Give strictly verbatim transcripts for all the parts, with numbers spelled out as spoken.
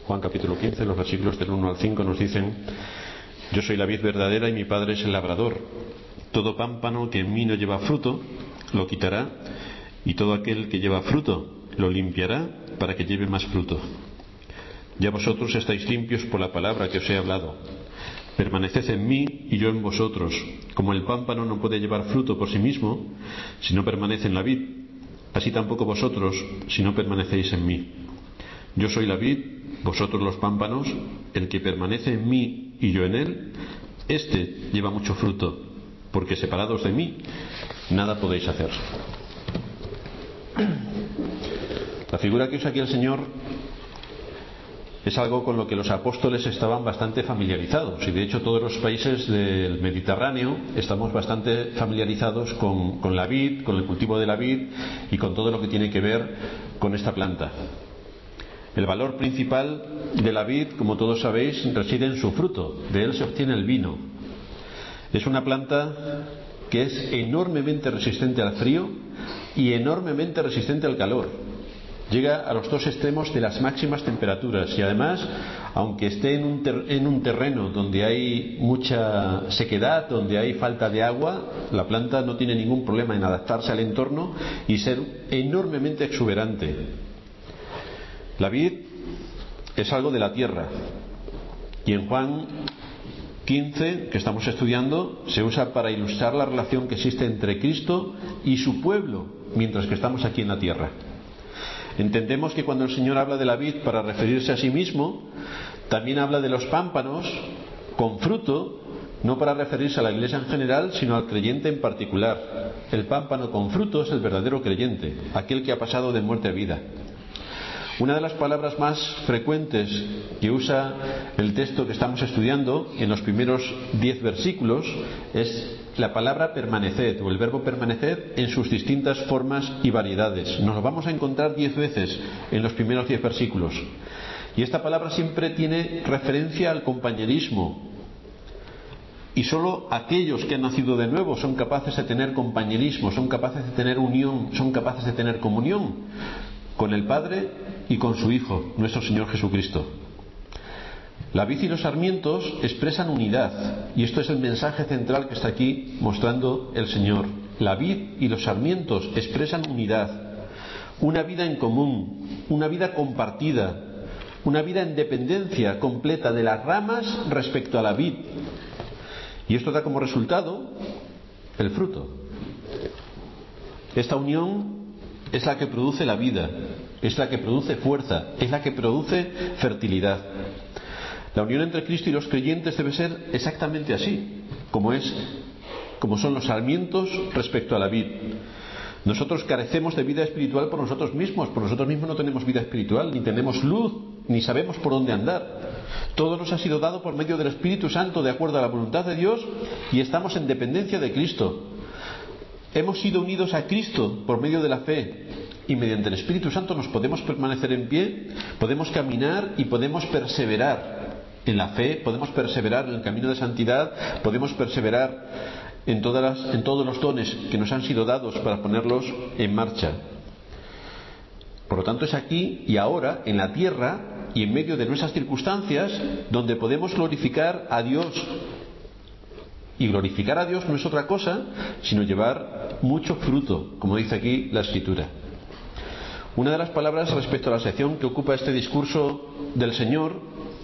Juan capítulo quince, los versículos del uno al cinco nos dicen: yo soy la vid verdadera y mi Padre es el labrador. Todo pámpano que en mí no lleva fruto lo quitará, y todo aquel que lleva fruto lo limpiará para que lleve más fruto. Ya vosotros estáis limpios por la palabra que os he hablado. Permaneced en mí y yo en vosotros. Como el pámpano no puede llevar fruto por sí mismo si no permanece en la vid, así tampoco vosotros si no permanecéis en mí. Yo soy la vid, vosotros los pámpanos. El que permanece en mí y yo en él, éste lleva mucho fruto, porque separados de mí nada podéis hacer. La figura que usa aquí el Señor es algo con lo que los apóstoles estaban bastante familiarizados, y de hecho todos los países del Mediterráneo estamos bastante familiarizados con, con la vid, con el cultivo de la vid y con todo lo que tiene que ver con esta planta. El valor principal de la vid, como todos sabéis, reside en su fruto. De él se obtiene el vino. Es una planta que es enormemente resistente al frío y enormemente resistente al calor. Llega a los dos extremos de las máximas temperaturas, y además, aunque esté en un, ter- en un terreno donde hay mucha sequedad, donde hay falta de agua, la planta no tiene ningún problema en adaptarse al entorno y ser enormemente exuberante. La vid es algo de la tierra, y en Juan quince, que estamos estudiando, se usa para ilustrar la relación que existe entre Cristo y su pueblo mientras que estamos aquí en la tierra. Entendemos que cuando el Señor habla de la vid para referirse a sí mismo, también habla de los pámpanos con fruto, no para referirse a la iglesia en general, sino al creyente en particular. El pámpano con fruto es el verdadero creyente, aquel que ha pasado de muerte a vida. Una de las palabras más frecuentes que usa el texto que estamos estudiando en los primeros diez versículos es la palabra permaneced, o el verbo permanecer en sus distintas formas y variedades. Nos lo vamos a encontrar diez veces en los primeros diez versículos. Y esta palabra siempre tiene referencia al compañerismo. Y solo aquellos que han nacido de nuevo son capaces de tener compañerismo, son capaces de tener unión, son capaces de tener comunión con el Padre y con su Hijo, nuestro Señor Jesucristo. La vid y los sarmientos expresan unidad, y esto es el mensaje central que está aquí mostrando el Señor. La vid y los sarmientos expresan unidad, una vida en común, una vida compartida, una vida en dependencia completa de las ramas respecto a la vid. Y esto da como resultado el fruto. Esta unión es la que produce la vida, es la que produce fuerza, es la que produce fertilidad. La unión entre Cristo y los creyentes debe ser exactamente así, como es, como son los sarmientos respecto a la vid. Nosotros carecemos de vida espiritual por nosotros mismos, por nosotros mismos no tenemos vida espiritual, ni tenemos luz, ni sabemos por dónde andar. Todo nos ha sido dado por medio del Espíritu Santo, de acuerdo a la voluntad de Dios, y estamos en dependencia de Cristo. Hemos sido unidos a Cristo por medio de la fe, y mediante el Espíritu Santo nos podemos permanecer en pie, podemos caminar y podemos perseverar en la fe, podemos perseverar en el camino de santidad, podemos perseverar en, todas las, en todos los dones que nos han sido dados para ponerlos en marcha. Por lo tanto, es aquí y ahora, en la tierra y en medio de nuestras circunstancias, donde podemos glorificar a Dios. Y glorificar a Dios no es otra cosa sino llevar mucho fruto, como dice aquí la Escritura. Una de las palabras respecto a la sección que ocupa este discurso del Señor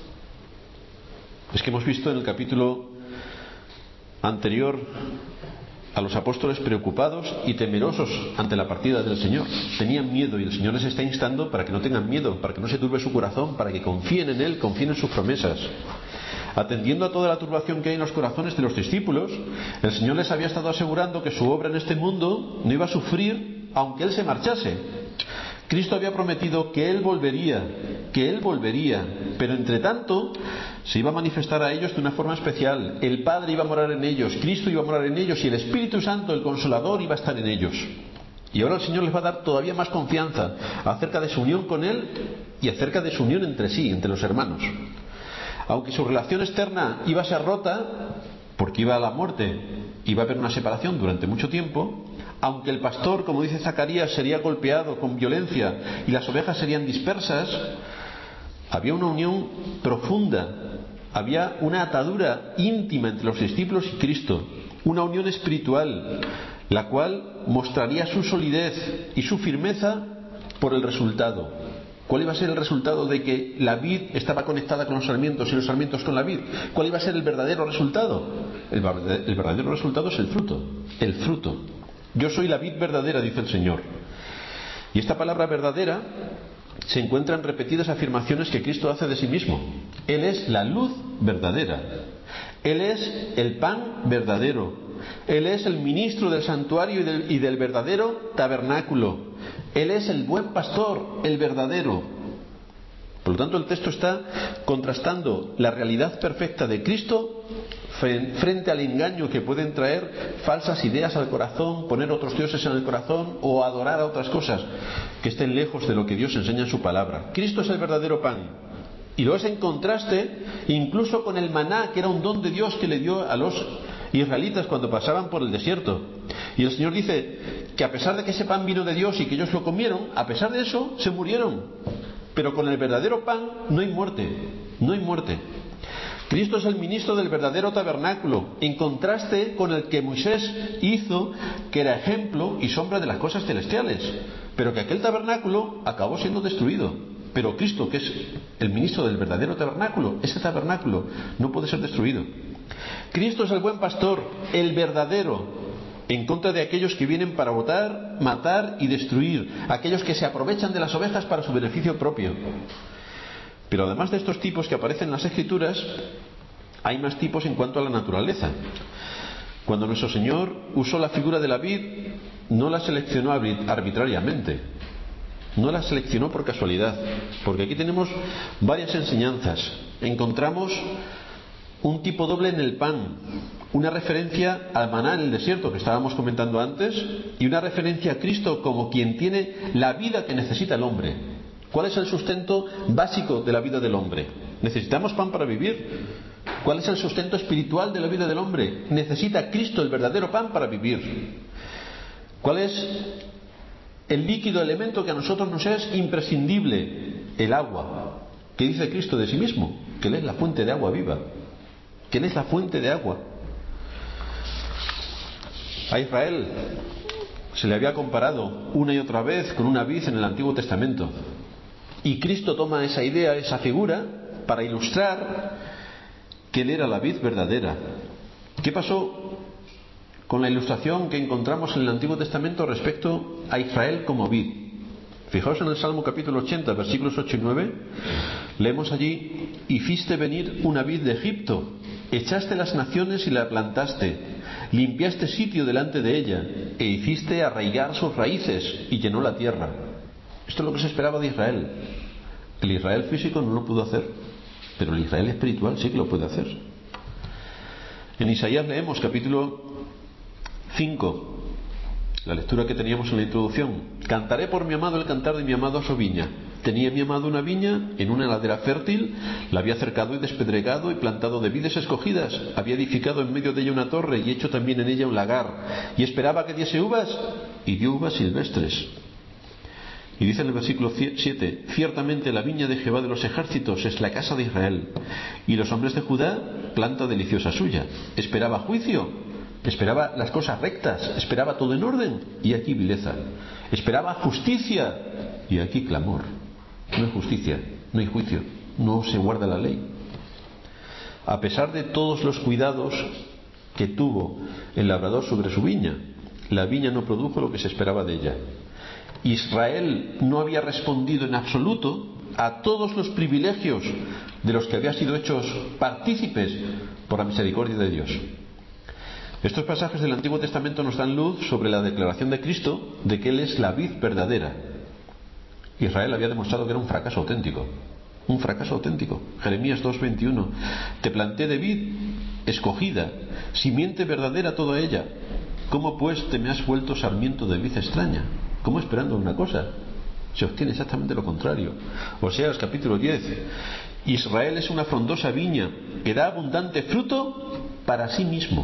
es que hemos visto en el capítulo anterior a los apóstoles preocupados y temerosos ante la partida del Señor. Tenían miedo, y el Señor les está instando para que no tengan miedo, para que no se turbe su corazón, para que confíen en Él, confíen en sus promesas. Atendiendo a toda la turbación que hay en los corazones de los discípulos, el Señor les había estado asegurando que su obra en este mundo no iba a sufrir aunque Él se marchase. Cristo había prometido que Él volvería, que Él volvería, pero entre tanto se iba a manifestar a ellos de una forma especial. El Padre iba a morar en ellos, Cristo iba a morar en ellos, y el Espíritu Santo, el Consolador, iba a estar en ellos. Y ahora el Señor les va a dar todavía más confianza acerca de su unión con Él y acerca de su unión entre sí, entre los hermanos. Aunque su relación externa iba a ser rota, porque iba a la muerte, iba a haber una separación durante mucho tiempo, aunque el pastor, como dice Zacarías, sería golpeado con violencia y las ovejas serían dispersas, Había una unión profunda, había una atadura íntima entre los discípulos y Cristo, una unión espiritual, la cual mostraría su solidez y su firmeza por el resultado. ¿Cuál iba a ser el resultado de que la vid estaba conectada con los sarmientos y los sarmientos con la vid? ¿Cuál iba a ser el verdadero resultado? El, el verdadero resultado es el fruto, el fruto. Yo soy la vid verdadera, dice el Señor. Y esta palabra verdadera se encuentra en repetidas afirmaciones que Cristo hace de sí mismo. Él es la luz verdadera. Él es el pan verdadero. Él es el ministro del santuario y del, y del verdadero tabernáculo. Él es el buen pastor, el verdadero. Por lo tanto, el texto está contrastando la realidad perfecta de Cristo frente al engaño que pueden traer falsas ideas al corazón, poner otros dioses en el corazón o adorar a otras cosas que estén lejos de lo que Dios enseña en su palabra. Cristo es el verdadero pan. Y lo es en contraste incluso con el maná, que era un don de Dios que le dio a los israelitas cuando pasaban por el desierto. Y el Señor dice que a pesar de que ese pan vino de Dios y que ellos lo comieron, a pesar de eso se murieron. Pero con el verdadero pan no hay muerte, no hay muerte. Cristo es el ministro del verdadero tabernáculo, en contraste con el que Moisés hizo, que era ejemplo y sombra de las cosas celestiales, pero que aquel tabernáculo acabó siendo destruido. Pero Cristo, que es el ministro del verdadero tabernáculo, ese tabernáculo no puede ser destruido. Cristo es el buen pastor, el verdadero, en contra de aquellos que vienen para botar, matar y destruir, aquellos que se aprovechan de las ovejas para su beneficio propio. Pero además de estos tipos que aparecen en las Escrituras, hay más tipos en cuanto a la naturaleza. Cuando nuestro Señor usó la figura de la vid, no la seleccionó arbitrariamente, no la seleccionó por casualidad, porque aquí tenemos varias enseñanzas. Encontramos un tipo doble en el pan, una referencia al maná en el desierto que estábamos comentando antes, y una referencia a Cristo como quien tiene la vida que necesita el hombre. ¿Cuál es el sustento básico de la vida del hombre? Necesitamos pan para vivir. ¿Cuál es el sustento espiritual de la vida del hombre? Necesita Cristo, el verdadero pan, para vivir. ¿Cuál es el líquido elemento que a nosotros nos es imprescindible? El agua. ¿Qué dice Cristo de sí mismo? Que Él es la fuente de agua viva. Que Él es la fuente de agua. A Israel se le había comparado una y otra vez con una vid en el Antiguo Testamento. Y Cristo toma esa idea, esa figura, para ilustrar que Él era la vid verdadera. ¿Qué pasó con la ilustración que encontramos en el Antiguo Testamento respecto a Israel como vid? Fijaos en el Salmo capítulo ochenta, versículos ocho y nueve. Leemos allí: hiciste venir una vid de Egipto, echaste las naciones y la plantaste, limpiaste sitio delante de ella, e hiciste arraigar sus raíces, y llenó la tierra. Esto es lo que se esperaba de Israel. El Israel físico no lo pudo hacer, pero el Israel espiritual sí que lo puede hacer. En Isaías leemos capítulo cinco, la lectura que teníamos en la introducción: cantaré por mi amado el cantar de mi amado a su viña. Tenía mi amado una viña en una ladera fértil, la había cercado y despedregado y plantado de vides escogidas, había edificado en medio de ella una torre y hecho también en ella un lagar, y esperaba que diese uvas, y dio uvas silvestres. Y dice en el versículo siete: ciertamente la viña de Jehová de los ejércitos es la casa de Israel, y los hombres de Judá planta deliciosa suya. Esperaba juicio, esperaba las cosas rectas, esperaba todo en orden, y aquí vileza. Esperaba justicia, y aquí clamor. No hay justicia, no hay juicio, no se guarda la ley. A pesar de todos los cuidados que tuvo el labrador sobre su viña, la viña no produjo lo que se esperaba de ella. Israel no había respondido en absoluto a todos los privilegios de los que había sido hechos partícipes por la misericordia de Dios. Estos pasajes del Antiguo Testamento nos dan luz sobre la declaración de Cristo de que Él es la vid verdadera. Israel había demostrado que era un fracaso auténtico, un fracaso auténtico. Jeremías dos veintiuno: te planté de vid escogida, simiente verdadera toda ella. ¿Cómo pues te me has vuelto sarmiento de vid extraña? ¿Cómo esperando una cosa se obtiene exactamente lo contrario? Oseas capítulo diez: Israel es una frondosa viña que da abundante fruto para sí mismo,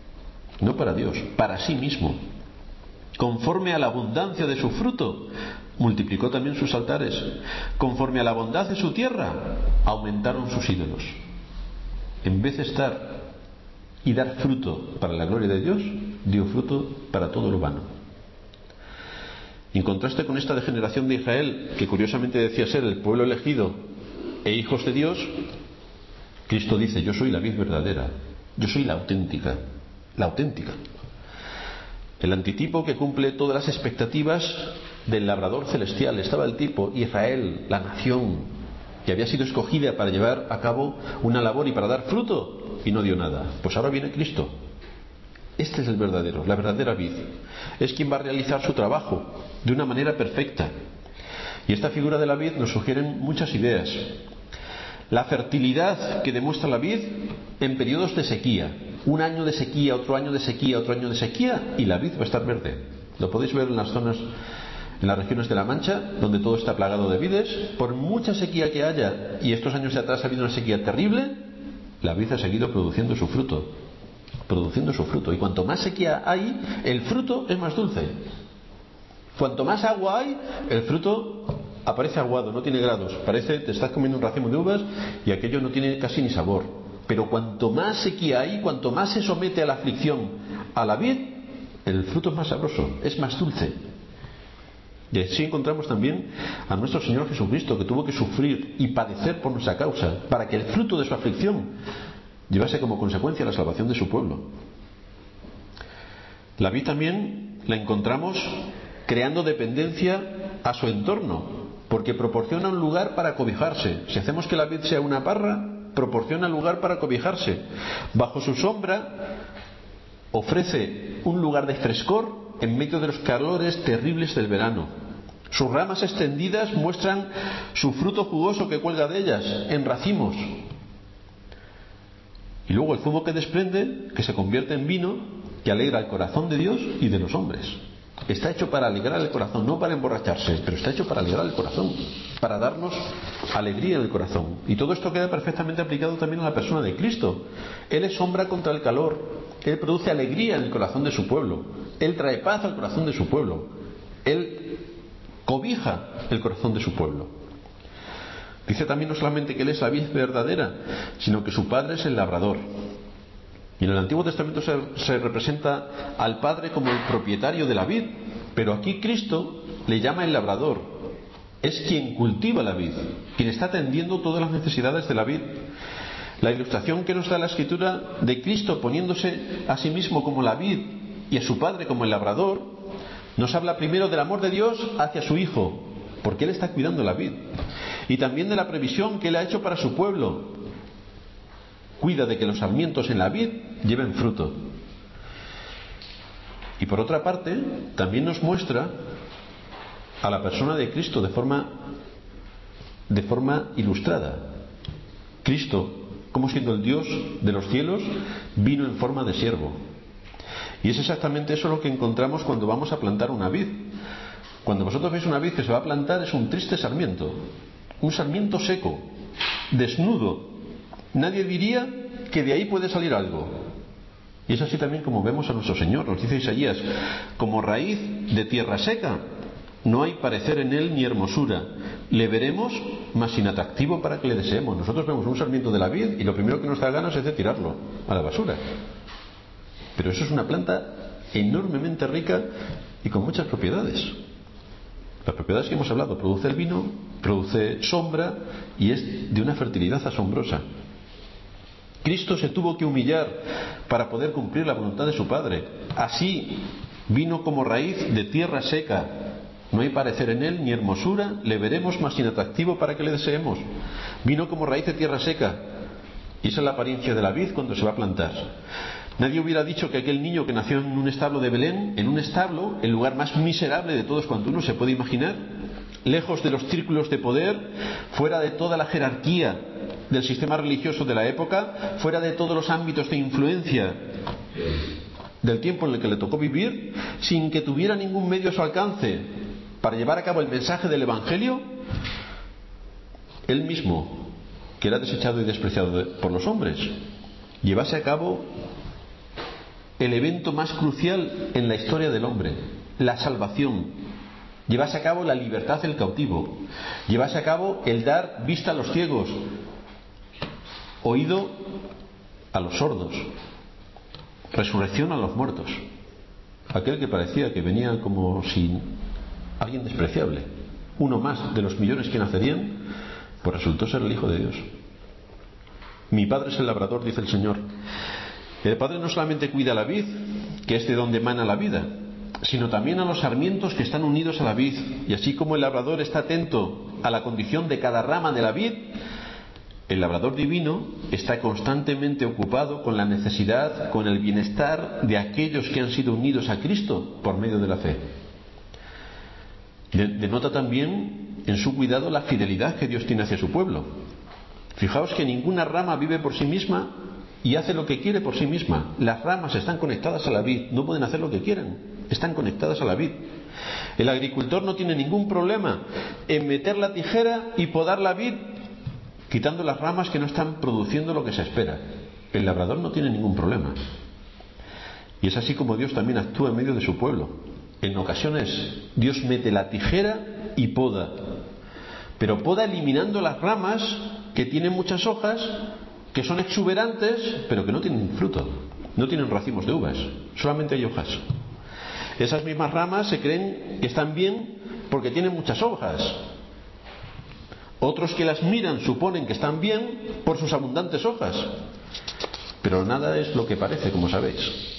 no para Dios, para sí mismo. Conforme a la abundancia de su fruto multiplicó también sus altares. Conforme a la bondad de su tierra, aumentaron sus ídolos. En vez de estar y dar fruto para la gloria de Dios, dio fruto para todo lo vano. En contraste con esta degeneración de Israel, que curiosamente decía ser el pueblo elegido e hijos de Dios, Cristo dice: yo soy la vid verdadera, yo soy la auténtica, la auténtica. El antitipo que cumple todas las expectativas del labrador celestial. Estaba el tipo, Israel, la nación, que había sido escogida para llevar a cabo una labor y para dar fruto, y no dio nada. Pues ahora viene Cristo. Este es el verdadero, la verdadera vid. Es quien va a realizar su trabajo de una manera perfecta. Y esta figura de la vid nos sugiere muchas ideas. La fertilidad que demuestra la vid en periodos de sequía. Un año de sequía, otro año de sequía, otro año de sequía, y la vid va a estar verde. Lo podéis ver en las zonas, en las regiones de La Mancha, donde todo está plagado de vides. Por mucha sequía que haya, y estos años de atrás ha habido una sequía terrible, la vid ha seguido produciendo su fruto. Produciendo su fruto. Y cuanto más sequía hay, el fruto es más dulce. Cuanto más agua hay, el fruto aparece aguado, no tiene grados. Parece te estás comiendo un racimo de uvas y aquello no tiene casi ni sabor. Pero cuanto más sequía hay, cuanto más se somete a la aflicción a la vid, el fruto es más sabroso, es más dulce. Y así encontramos también a nuestro Señor Jesucristo, que tuvo que sufrir y padecer por nuestra causa, para que el fruto de su aflicción llevase como consecuencia la salvación de su pueblo. La vid también la encontramos creando dependencia a su entorno, porque proporciona un lugar para cobijarse. Si hacemos que la vid sea una parra, proporciona lugar para cobijarse. Bajo su sombra ofrece un lugar de frescor en medio de los calores terribles del verano. Sus ramas extendidas muestran su fruto jugoso que cuelga de ellas en racimos. Y luego el zumo que desprende, que se convierte en vino, que alegra el corazón de Dios y de los hombres. Está hecho para alegrar el corazón, no para emborracharse, pero está hecho para alegrar el corazón, para darnos alegría en el corazón. Y todo esto queda perfectamente aplicado también a la persona de Cristo. Él es sombra contra el calor, Él produce alegría en el corazón de su pueblo, Él trae paz al corazón de su pueblo, Él cobija el corazón de su pueblo. Dice también no solamente que Él es la vid verdadera, sino que su Padre es el labrador. Y en el Antiguo Testamento se, se representa al Padre como el propietario de la vid, pero aquí Cristo le llama el labrador. Es quien cultiva la vid, quien está atendiendo todas las necesidades de la vid. La ilustración que nos da la Escritura de Cristo poniéndose a sí mismo como la vid y a su Padre como el labrador, nos habla primero del amor de Dios hacia su Hijo, porque Él está cuidando la vid, y también de la previsión que Él ha hecho para su pueblo. Cuida de que los sarmientos en la vid lleven fruto. Y por otra parte, también nos muestra a la persona de Cristo de forma, de forma ilustrada. Cristo, como siendo el Dios de los cielos, vino en forma de siervo. Y es exactamente eso lo que encontramos cuando vamos a plantar una vid. Cuando vosotros veis una vid que se va a plantar, es un triste sarmiento, un sarmiento seco, desnudo. Nadie diría que de ahí puede salir algo. Y es así también como vemos a nuestro Señor. Nos dice Isaías: como raíz de tierra seca, no hay parecer en él ni hermosura. Le veremos, mas sin atractivo para que le deseemos. Nosotros vemos un sarmiento de la vid y lo primero que nos da ganas es de tirarlo a la basura. Pero eso es una planta enormemente rica y con muchas propiedades. Las propiedades que hemos hablado: produce el vino, produce sombra y es de una fertilidad asombrosa. Cristo se tuvo que humillar para poder cumplir la voluntad de su Padre. Así vino como raíz de tierra seca. No hay parecer en él ni hermosura, le veremos más inatractivo para que le deseemos. Vino como raíz de tierra seca. Y esa es la apariencia de la vid cuando se va a plantar. Nadie hubiera dicho que aquel niño que nació en un establo de Belén, en un establo, el lugar más miserable de todos cuanto uno se puede imaginar, lejos de los círculos de poder, fuera de toda la jerarquía del sistema religioso de la época, fuera de todos los ámbitos de influencia del tiempo en el que le tocó vivir, sin que tuviera ningún medio a su alcance para llevar a cabo el mensaje del Evangelio, él mismo, que era desechado y despreciado por los hombres, llevase a cabo el evento más crucial en la historia del hombre, la salvación. llevase a cabo la libertad del cautivo, llevase a cabo el dar vista a los ciegos, oído a los sordos, resurrección a los muertos. Aquel que parecía que venía como si alguien despreciable, uno más de los millones que nacerían, pues resultó ser el Hijo de Dios. Mi Padre es el labrador, dice el Señor. El Padre no solamente cuida la vid, que es de donde emana la vida, sino también a los sarmientos que están unidos a la vid. Y así como el labrador está atento a la condición de cada rama de la vid, el labrador divino está constantemente ocupado con la necesidad, con el bienestar de aquellos que han sido unidos a Cristo por medio de la fe. Denota también en su cuidado la fidelidad que Dios tiene hacia su pueblo. Fijaos que ninguna rama vive por sí misma y hace lo que quiere por sí misma. Las ramas están conectadas a la vid, no pueden hacer lo que quieran, están conectadas a la vid. El agricultor no tiene ningún problema en meter la tijera y podar la vid, quitando las ramas que no están produciendo lo que se espera. El labrador no tiene ningún problema. Y es así como Dios también actúa en medio de su pueblo. En ocasiones Dios mete la tijera y poda, pero poda eliminando las ramas que tienen muchas hojas, que son exuberantes, pero que no tienen fruto, no tienen racimos de uvas, solamente hay hojas. Esas mismas ramas se creen que están bien porque tienen muchas hojas. Otros que las miran suponen que están bien por sus abundantes hojas, pero nada es lo que parece, como sabéis.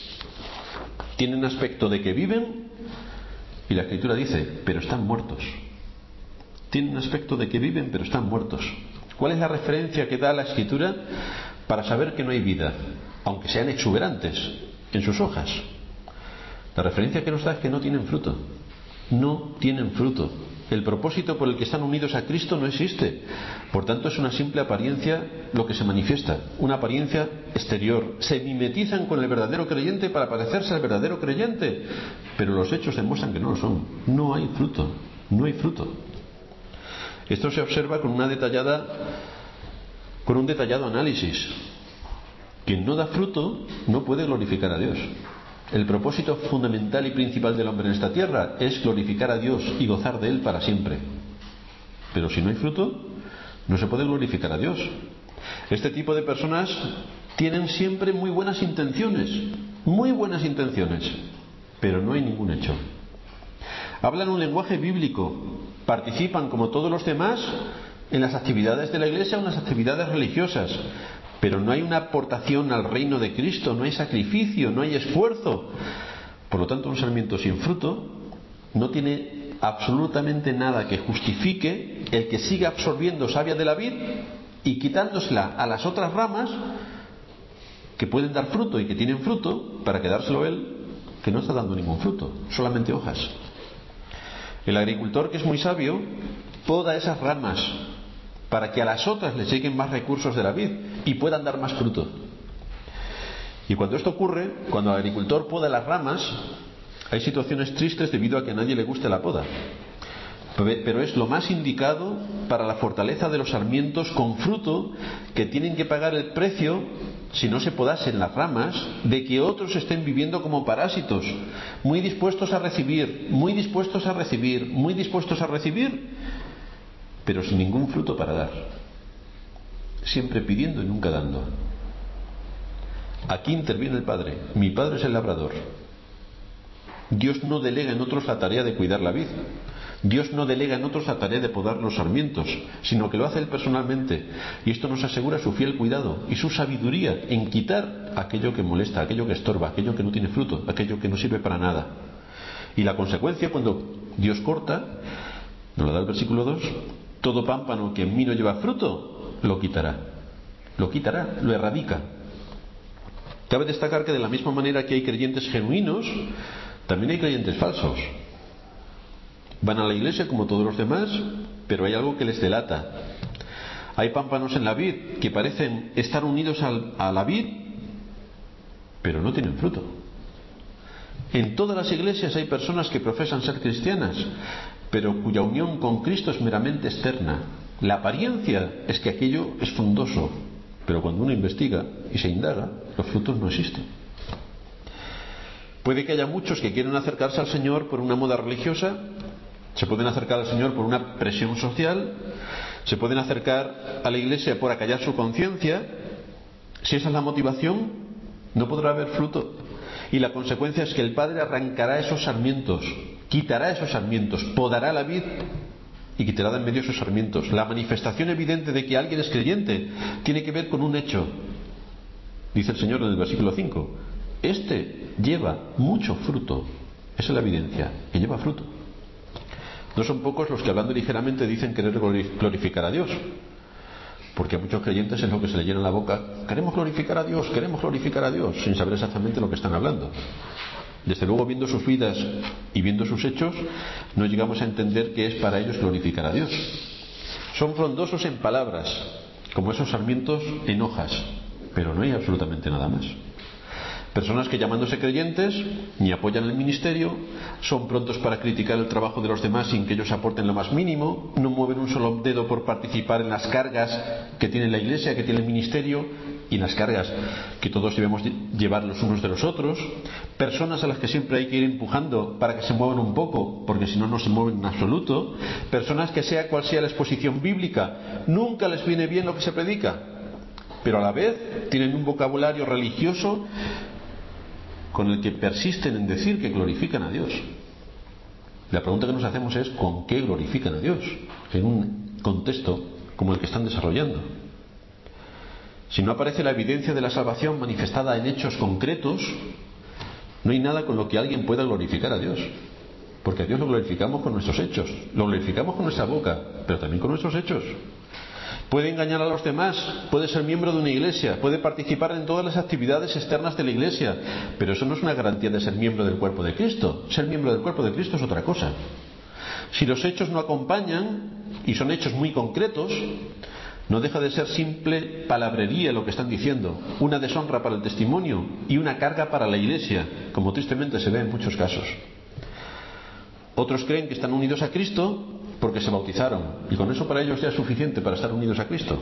Tienen aspecto de que viven, y la Escritura dice, pero están muertos. Tienen aspecto de que viven, pero están muertos. ¿Cuál es la referencia que da la Escritura para saber que no hay vida, aunque sean exuberantes en sus hojas? La referencia que nos da es que no tienen fruto. No tienen fruto. El propósito por el que están unidos a Cristo no existe. Por tanto, es una simple apariencia lo que se manifiesta, una apariencia exterior. Se mimetizan con el verdadero creyente para parecerse al verdadero creyente, pero los hechos demuestran que no lo son. No hay fruto, no hay fruto. Esto se observa con una detallada, con un detallado análisis. Quien no da fruto no puede glorificar a Dios. El propósito fundamental y principal del hombre en esta tierra es glorificar a Dios y gozar de Él para siempre. Pero si no hay fruto, no se puede glorificar a Dios. Este tipo de personas tienen siempre muy buenas intenciones, muy buenas intenciones, pero no hay ningún hecho. Hablan un lenguaje bíblico, participan como todos los demás en las actividades de la Iglesia o en las actividades religiosas, pero no hay una aportación al reino de Cristo, no hay sacrificio, no hay esfuerzo. Por lo tanto, un sarmiento sin fruto no tiene absolutamente nada que justifique el que siga absorbiendo savia de la vid y quitándosela a las otras ramas que pueden dar fruto y que tienen fruto, para quedárselo él, que no está dando ningún fruto, solamente hojas. El agricultor, que es muy sabio, poda esas ramas para que a las otras les lleguen más recursos de la vid y puedan dar más fruto. Y cuando esto ocurre, cuando el agricultor poda las ramas, hay situaciones tristes debido a que a nadie le guste la poda. Pero es lo más indicado para la fortaleza de los sarmientos con fruto, que tienen que pagar el precio, si no se podasen las ramas, de que otros estén viviendo como parásitos, muy dispuestos a recibir, muy dispuestos a recibir, muy dispuestos a recibir, pero sin ningún fruto para dar, siempre pidiendo y nunca dando. Aquí interviene el Padre. Mi Padre es el labrador. Dios no delega en otros la tarea de cuidar la vid. Dios no delega en otros la tarea de podar los sarmientos, sino que lo hace Él personalmente. Y esto nos asegura su fiel cuidado y su sabiduría en quitar aquello que molesta, aquello que estorba, aquello que no tiene fruto, aquello que no sirve para nada. Y la consecuencia, cuando Dios corta, nos lo da el versículo dos, todo pámpano que en mí no lleva fruto, lo quitará. Lo quitará, lo erradica. Cabe destacar que de la misma manera que hay creyentes genuinos, también hay creyentes falsos. Van a la iglesia como todos los demás, pero hay algo que les delata. Hay pámpanos en la vid que parecen estar unidos al, a la vid, pero no tienen fruto. En todas las iglesias hay personas que profesan ser cristianas, pero cuya unión con Cristo es meramente externa. La apariencia es que aquello es frondoso, pero cuando uno investiga y se indaga, los frutos no existen. Puede que haya muchos que quieran acercarse al Señor por una moda religiosa, Se pueden acercar al Señor por una presión social, se pueden acercar a la Iglesia por acallar su conciencia. Si esa es la motivación, no podrá haber fruto. Y la consecuencia es que el Padre arrancará esos sarmientos, quitará esos sarmientos, podará la vid y quitará de en medio esos sarmientos. La manifestación evidente de que alguien es creyente tiene que ver con un hecho. Dice el Señor en el versículo cinco: este lleva mucho fruto. Esa es la evidencia, que lleva fruto. No son pocos los que, hablando ligeramente, dicen querer glorificar a Dios, porque a muchos creyentes es lo que se le llena la boca: queremos glorificar a Dios, queremos glorificar a Dios, sin saber exactamente lo que están hablando. Desde luego, viendo sus vidas y viendo sus hechos, no llegamos a entender que es para ellos glorificar a Dios. Son frondosos en palabras, como esos sarmientos en hojas, pero no hay absolutamente nada más. Personas que, llamándose creyentes, ni apoyan el ministerio, son prontos para criticar el trabajo de los demás sin que ellos aporten lo más mínimo, no mueven un solo dedo por participar en las cargas que tiene la Iglesia, que tiene el ministerio, y en las cargas que todos debemos llevar los unos de los otros. Personas a las que siempre hay que ir empujando para que se muevan un poco, porque si no, no se mueven en absoluto. Personas que, sea cual sea la exposición bíblica, nunca les viene bien lo que se predica, pero a la vez tienen un vocabulario religioso con el que persisten en decir que glorifican a Dios. La pregunta que nos hacemos es: ¿con qué glorifican a Dios en un contexto como el que están desarrollando? Si no aparece la evidencia de la salvación manifestada en hechos concretos, no hay nada con lo que alguien pueda glorificar a Dios, porque a Dios lo glorificamos con nuestros hechos, lo glorificamos con nuestra boca, pero también con nuestros hechos. Puede engañar a los demás, puede ser miembro de una iglesia, puede participar en todas las actividades externas de la iglesia, pero eso no es una garantía de ser miembro del cuerpo de Cristo. Ser miembro del cuerpo de Cristo es otra cosa. Si los hechos no acompañan, y son hechos muy concretos, no deja de ser simple palabrería lo que están diciendo, una deshonra para el testimonio y una carga para la iglesia, como tristemente se ve en muchos casos. Otros creen que están unidos a Cristo porque se bautizaron, y con eso para ellos ya es suficiente para estar unidos a Cristo.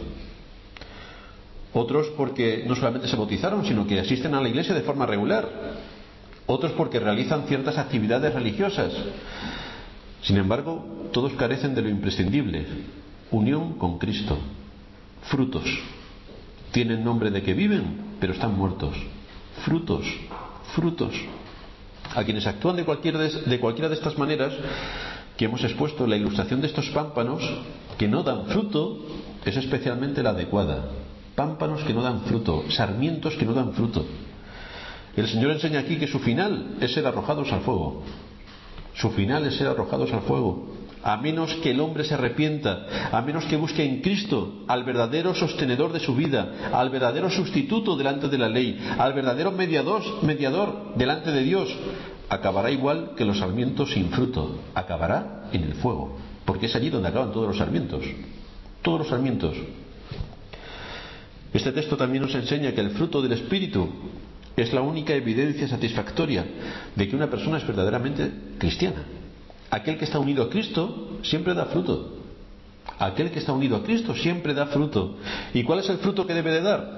Otros porque no solamente se bautizaron, sino que asisten a la iglesia de forma regular. Otros porque realizan ciertas actividades religiosas. Sin embargo, todos carecen de lo imprescindible: unión con Cristo. Frutos. Tienen nombre de que viven, pero están muertos. Frutos, frutos. A quienes actúan de cualquiera de, de cualquiera de estas maneras que hemos expuesto, la ilustración de estos pámpanos que no dan fruto es especialmente la adecuada. Pámpanos que no dan fruto, sarmientos que no dan fruto. El Señor enseña aquí que su final es ser arrojados al fuego. Su final es ser arrojados al fuego. A menos que el hombre se arrepienta, a menos que busque en Cristo al verdadero sostenedor de su vida, al verdadero sustituto delante de la ley, al verdadero mediador, mediador delante de Dios, acabará igual que los sarmientos sin fruto. Acabará en el fuego, porque es allí donde acaban todos los sarmientos. Todos los sarmientos. Este texto también nos enseña que el fruto del Espíritu es la única evidencia satisfactoria de que una persona es verdaderamente cristiana. Aquel que está unido a Cristo siempre da fruto. Aquel que está unido a Cristo siempre da fruto. ¿Y cuál es el fruto que debe de dar?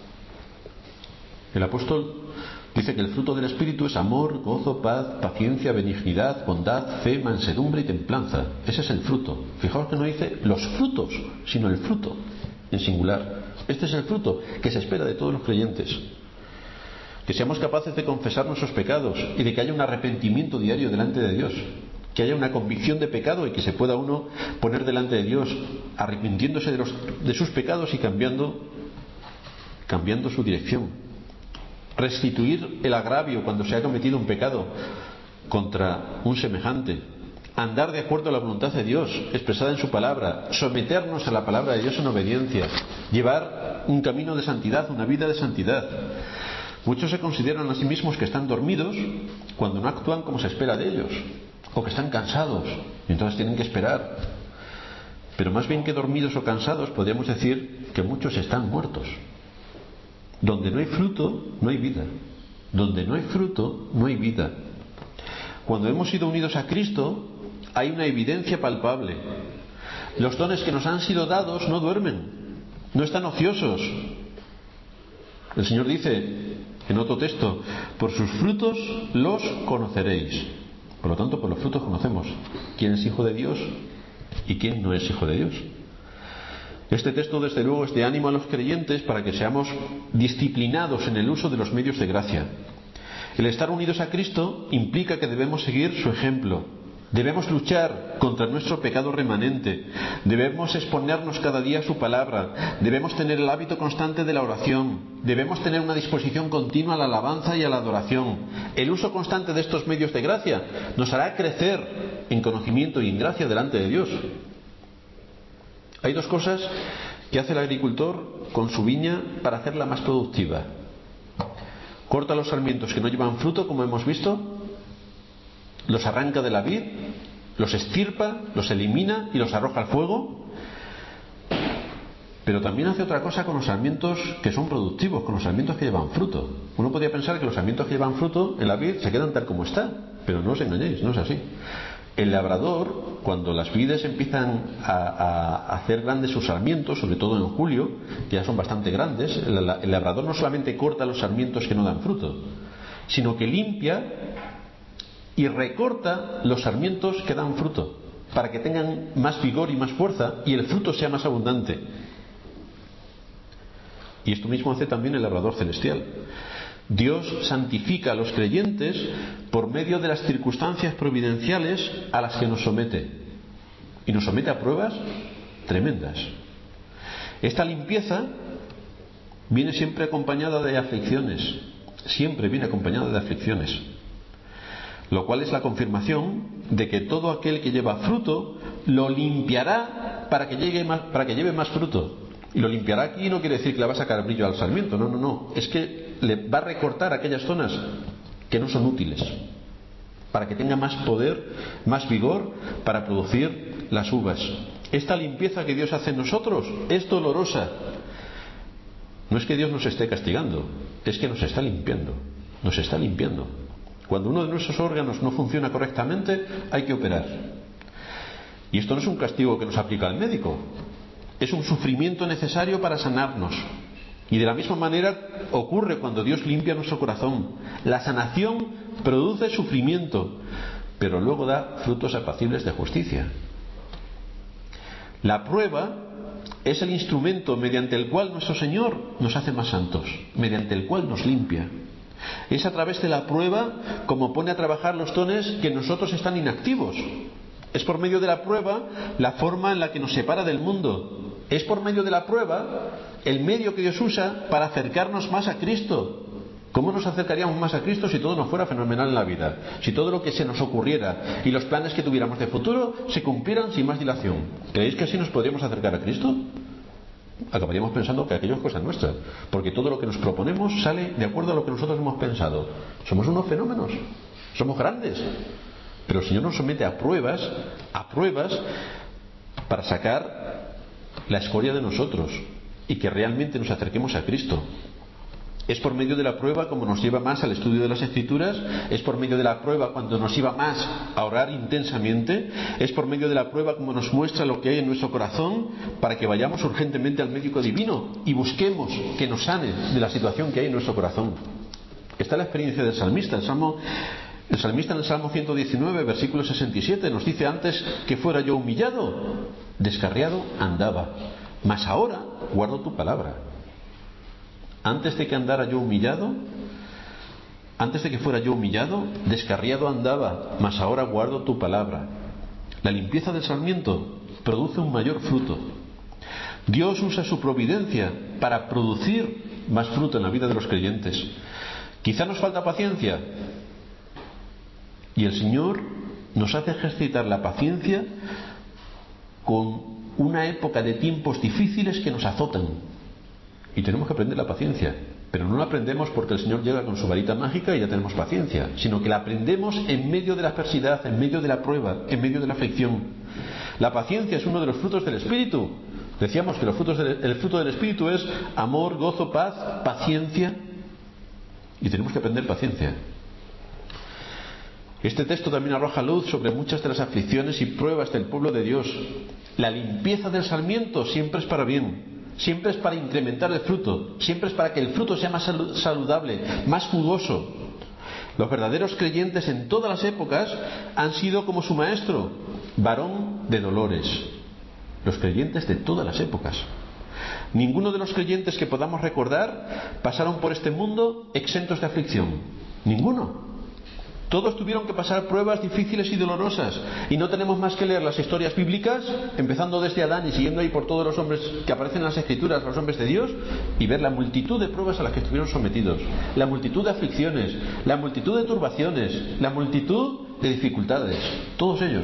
El apóstol dice que el fruto del Espíritu es amor, gozo, paz, paciencia, benignidad, bondad, fe, mansedumbre y templanza. Ese es el fruto. Fijaos que no dice los frutos, sino el fruto en singular. Este es el fruto que se espera de todos los creyentes. Que seamos capaces de confesar nuestros pecados y de que haya un arrepentimiento diario delante de Dios. Que haya una convicción de pecado y que se pueda uno poner delante de Dios arrepintiéndose de, los, de sus pecados y cambiando, cambiando su dirección. Restituir el agravio cuando se ha cometido un pecado contra un semejante. Andar de acuerdo a la voluntad de Dios expresada en su palabra. Someternos a la palabra de Dios en obediencia. Llevar un camino de santidad, una vida de santidad. Muchos se consideran a sí mismos que están dormidos cuando no actúan como se espera de ellos, o que están cansados y entonces tienen que esperar. Pero más bien que dormidos o cansados, podríamos decir que muchos están muertos. Donde no hay fruto, no hay vida. Donde no hay fruto, no hay vida. Cuando hemos sido unidos a Cristo, hay una evidencia palpable. Los dones que nos han sido dados no duermen, no están ociosos. El Señor dice en otro texto: por sus frutos los conoceréis. Por lo tanto, por los frutos conocemos quién es hijo de Dios y quién no es hijo de Dios. Este texto, desde luego, es de ánimo a los creyentes para que seamos disciplinados en el uso de los medios de gracia. El estar unidos a Cristo implica que debemos seguir su ejemplo. Debemos luchar contra nuestro pecado remanente. Debemos exponernos cada día a su palabra. Debemos tener el hábito constante de la oración. Debemos tener una disposición continua a la alabanza y a la adoración. El uso constante de estos medios de gracia nos hará crecer en conocimiento y en gracia delante de Dios. Hay dos cosas que hace el agricultor con su viña para hacerla más productiva. Corta los sarmientos que no llevan fruto, como hemos visto, los arranca de la vid, los estirpa, los elimina y los arroja al fuego. Pero también hace otra cosa con los sarmientos que son productivos, con los sarmientos que llevan fruto. Uno podría pensar que los sarmientos que llevan fruto en la vid se quedan tal como está, pero no os engañéis, no es así. El labrador, cuando las vides empiezan a, a hacer grandes sus sarmientos, sobre todo en julio, que ya son bastante grandes, el, el labrador no solamente corta los sarmientos que no dan fruto, sino que limpia y recorta los sarmientos que dan fruto, para que tengan más vigor y más fuerza y el fruto sea más abundante. Y esto mismo hace también el labrador celestial. Dios santifica a los creyentes por medio de las circunstancias providenciales a las que nos somete. Y nos somete a pruebas tremendas. Esta limpieza viene siempre acompañada de aflicciones. Siempre viene acompañada de aflicciones. Lo cual es la confirmación de que todo aquel que lleva fruto lo limpiará para que, llegue más, para que lleve más fruto. Y lo limpiará aquí no quiere decir que le va a sacar brillo al sarmiento, no, no, no. Es que le va a recortar aquellas zonas que no son útiles, para que tenga más poder, más vigor para producir las uvas. Esta limpieza que Dios hace en nosotros es dolorosa. No es que Dios nos esté castigando, es que nos está limpiando, nos está limpiando. Cuando uno de nuestros órganos no funciona correctamente, hay que operar. Y esto no es un castigo que nos aplica el médico. Es un sufrimiento necesario para sanarnos. Y de la misma manera ocurre cuando Dios limpia nuestro corazón. La sanación produce sufrimiento, pero luego da frutos apacibles de justicia. La prueba es el instrumento mediante el cual nuestro Señor nos hace más santos, mediante el cual nos limpia. Es a través de la prueba como pone a trabajar los dones que en nosotros están inactivos. Es por medio de la prueba la forma en la que nos separa del mundo. Es por medio de la prueba el medio que Dios usa para acercarnos más a Cristo. ¿Cómo nos acercaríamos más a Cristo si todo nos fuera fenomenal en la vida? Si todo lo que se nos ocurriera y los planes que tuviéramos de futuro se cumplieran sin más dilación. ¿Creéis que así nos podríamos acercar a Cristo? Acabaríamos pensando que aquello es cosa nuestra, porque todo lo que nos proponemos sale de acuerdo a lo que nosotros hemos pensado. Somos unos fenómenos, somos grandes, pero el Señor nos somete a pruebas, a pruebas para sacar la escoria de nosotros y que realmente nos acerquemos a Cristo. Es por medio de la prueba como nos lleva más al estudio de las Escrituras, es por medio de la prueba cuando nos lleva más a orar intensamente, es por medio de la prueba como nos muestra lo que hay en nuestro corazón para que vayamos urgentemente al médico divino y busquemos que nos sane de la situación que hay en nuestro corazón. Esta es la experiencia del salmista. El, salmo, el salmista en el Salmo ciento diecinueve, versículo sesenta y siete, nos dice: antes que fuera yo humillado, descarriado andaba, mas ahora guardo tu palabra. Antes de que andara yo humillado, antes de que fuera yo humillado, descarriado andaba, mas ahora guardo tu palabra. La limpieza del sarmiento produce un mayor fruto. Dios usa su providencia para producir más fruto en la vida de los creyentes. Quizá nos falta paciencia, y el Señor nos hace ejercitar la paciencia con una época de tiempos difíciles que nos azotan. Y tenemos que aprender la paciencia, pero no la aprendemos porque el Señor llega con su varita mágica y ya tenemos paciencia, sino que la aprendemos en medio de la adversidad, en medio de la prueba, en medio de la aflicción. La paciencia es uno de los frutos del Espíritu. Decíamos que los frutos del, el fruto del Espíritu es amor, gozo, paz, paciencia, y tenemos que aprender paciencia. Este texto también arroja luz sobre muchas de las aflicciones y pruebas del pueblo de Dios. La limpieza del sarmiento siempre es para bien. Siempre es para incrementar el fruto, siempre es para que el fruto sea más saludable, más jugoso. Los verdaderos creyentes en todas las épocas han sido como su maestro, varón de dolores. Los creyentes de todas las épocas. Ninguno de los creyentes que podamos recordar pasaron por este mundo exentos de aflicción. Ninguno. Todos tuvieron que pasar pruebas difíciles y dolorosas. Y no tenemos más que leer las historias bíblicas, empezando desde Adán y siguiendo ahí por todos los hombres que aparecen en las Escrituras, los hombres de Dios, y ver la multitud de pruebas a las que estuvieron sometidos, la multitud de aflicciones, la multitud de turbaciones, la multitud de dificultades. Todos ellos.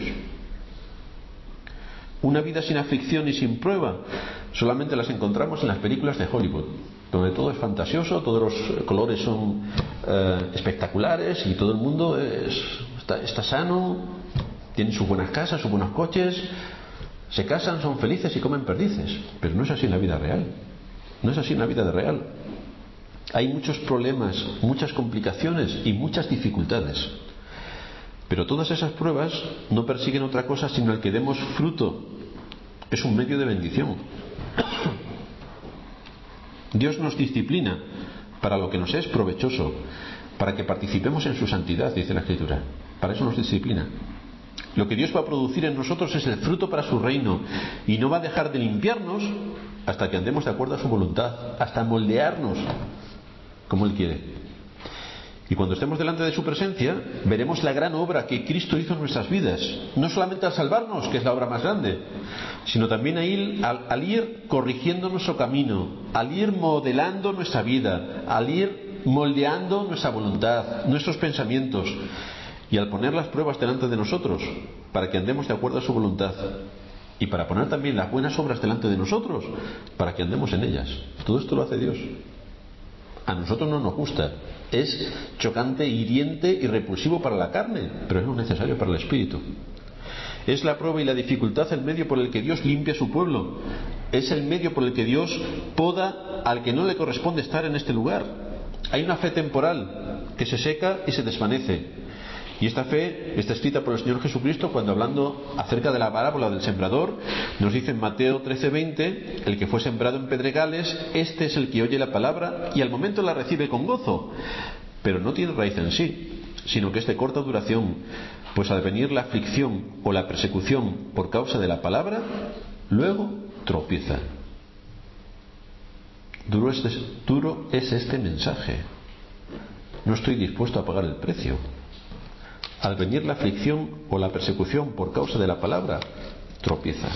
Una vida sin aflicción y sin prueba solamente las encontramos en las películas de Hollywood, donde todo es fantasioso, todos los colores son eh, espectaculares y todo el mundo es, está, está sano, tiene sus buenas casas, sus buenos coches, se casan, son felices y comen perdices. Pero no es así en la vida real. No es así en la vida real. Hay muchos problemas, muchas complicaciones y muchas dificultades. Pero todas esas pruebas no persiguen otra cosa sino el que demos fruto. Es un medio de bendición. Dios nos disciplina para lo que nos es provechoso, para que participemos en su santidad, dice la Escritura. Para eso nos disciplina. Lo que Dios va a producir en nosotros es el fruto para su reino, y no va a dejar de limpiarnos hasta que andemos de acuerdo a su voluntad, hasta moldearnos como Él quiere. Y cuando estemos delante de su presencia, veremos la gran obra que Cristo hizo en nuestras vidas. No solamente al salvarnos, que es la obra más grande, sino también al, al, al ir corrigiendo nuestro camino, al ir modelando nuestra vida, al ir moldeando nuestra voluntad, nuestros pensamientos, y al poner las pruebas delante de nosotros, para que andemos de acuerdo a su voluntad, y para poner también las buenas obras delante de nosotros, para que andemos en ellas. Todo esto lo hace Dios. A nosotros no nos gusta. Es chocante, hiriente y repulsivo para la carne, pero es lo necesario para el espíritu. Es la prueba y la dificultad el medio por el que Dios limpia a su pueblo. Es el medio por el que Dios poda al que no le corresponde estar en este lugar. Hay una fe temporal que se seca y se desvanece. Y esta fe está escrita por el Señor Jesucristo cuando, hablando acerca de la parábola del sembrador, nos dice en Mateo trece veinte: el que fue sembrado en pedregales, este es el que oye la palabra y al momento la recibe con gozo, pero no tiene raíz en sí, sino que es de corta duración, pues al venir la aflicción o la persecución por causa de la palabra, luego tropieza. Duro es, duro es este mensaje. No estoy dispuesto a pagar el precio. Al venir la aflicción o la persecución por causa de la palabra, tropieza.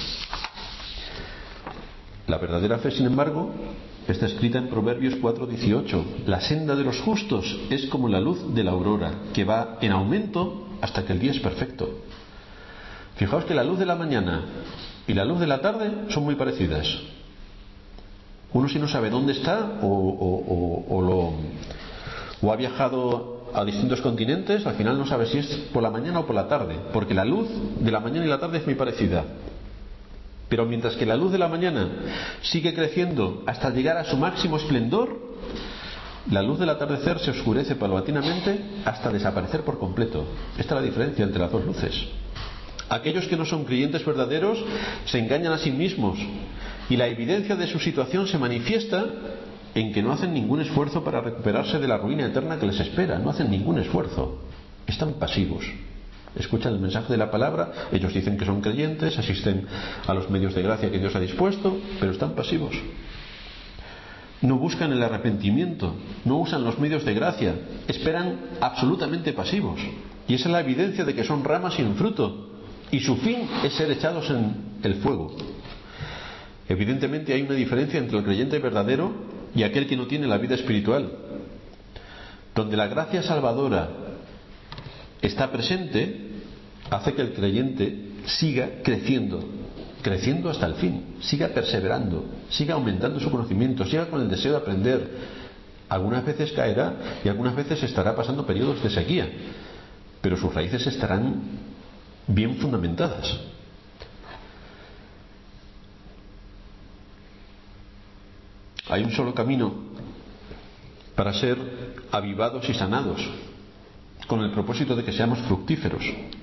La verdadera fe, sin embargo, está escrita en Proverbios cuatro dieciocho. La senda de los justos es como la luz de la aurora, que va en aumento hasta que el día es perfecto. Fijaos que la luz de la mañana y la luz de la tarde son muy parecidas. Uno, si no sabe dónde está o, o, o, o, lo, o ha viajado a distintos continentes, al final no sabe si es por la mañana o por la tarde, porque la luz de la mañana y la tarde es muy parecida. Pero mientras que la luz de la mañana sigue creciendo hasta llegar a su máximo esplendor, la luz del atardecer se oscurece paulatinamente hasta desaparecer por completo. Esta es la diferencia entre las dos luces. Aquellos que no son creyentes verdaderos se engañan a sí mismos, y la evidencia de su situación se manifiesta en que no hacen ningún esfuerzo para recuperarse de la ruina eterna que les espera. No hacen ningún esfuerzo. Están pasivos. Escuchan el mensaje de la palabra, ellos dicen que son creyentes, asisten a los medios de gracia que Dios ha dispuesto, pero están pasivos. No buscan el arrepentimiento, no usan los medios de gracia, esperan absolutamente pasivos. Y esa es la evidencia de que son ramas sin fruto, y su fin es ser echados en el fuego. Evidentemente hay una diferencia entre el creyente verdadero y aquel que no tiene la vida espiritual. Donde la gracia salvadora está presente, hace que el creyente siga creciendo, creciendo hasta el fin, siga perseverando, siga aumentando su conocimiento, siga con el deseo de aprender. Algunas veces caerá y algunas veces estará pasando periodos de sequía, pero sus raíces estarán bien fundamentadas. Hay un solo camino para ser avivados y sanados, con el propósito de que seamos fructíferos.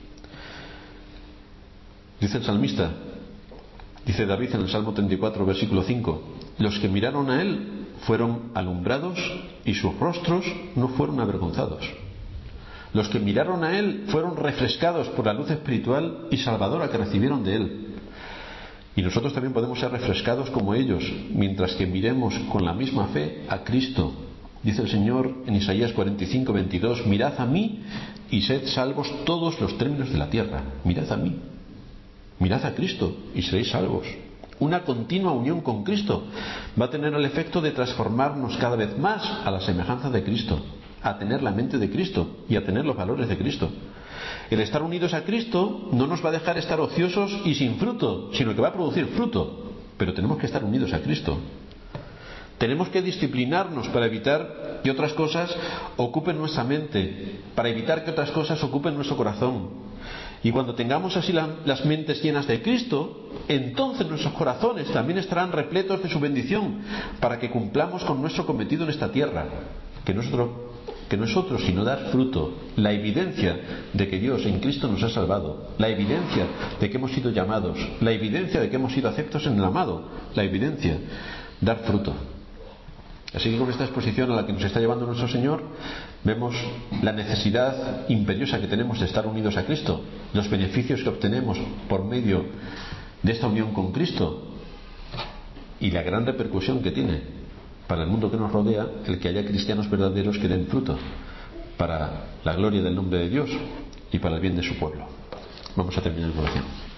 Dice el salmista, dice David en el Salmo treinta y cuatro, versículo cinco: los que miraron a él fueron alumbrados y sus rostros no fueron avergonzados. Los que miraron a Él fueron refrescados por la luz espiritual y salvadora que recibieron de Él. Y nosotros también podemos ser refrescados como ellos, mientras que miremos con la misma fe a Cristo. Dice el Señor en Isaías cuarenta y cinco, veintidós: mirad a mí y sed salvos todos los términos de la tierra. Mirad a mí, mirad a Cristo y seréis salvos. Una continua unión con Cristo va a tener el efecto de transformarnos cada vez más a la semejanza de Cristo, a tener la mente de Cristo y a tener los valores de Cristo. El estar unidos a Cristo no nos va a dejar estar ociosos y sin fruto, sino que va a producir fruto. Pero tenemos que estar unidos a Cristo. Tenemos que disciplinarnos para evitar que otras cosas ocupen nuestra mente, para evitar que otras cosas ocupen nuestro corazón. Y cuando tengamos así la, las mentes llenas de Cristo, entonces nuestros corazones también estarán repletos de su bendición, para que cumplamos con nuestro cometido en esta tierra, que nosotros que nosotros sino dar fruto, la evidencia de que Dios en Cristo nos ha salvado, la evidencia de que hemos sido llamados, la evidencia de que hemos sido aceptos en el amado, la evidencia, dar fruto. Así que con esta exposición a la que nos está llevando nuestro Señor, vemos la necesidad imperiosa que tenemos de estar unidos a Cristo, los beneficios que obtenemos por medio de esta unión con Cristo y la gran repercusión que tiene para el mundo que nos rodea el que haya cristianos verdaderos que den fruto para la gloria del nombre de Dios y para el bien de su pueblo. Vamos a terminar en oración.